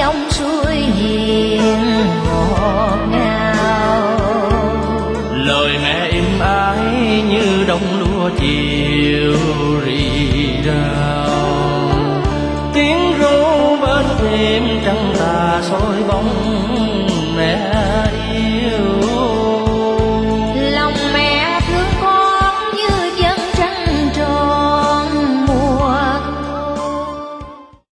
dòng suối hiền ngọt ngào. Lời mẹ êm ái như đồng lúa chiều rì rào, tiếng ru bên thềm trăng tà soi bóng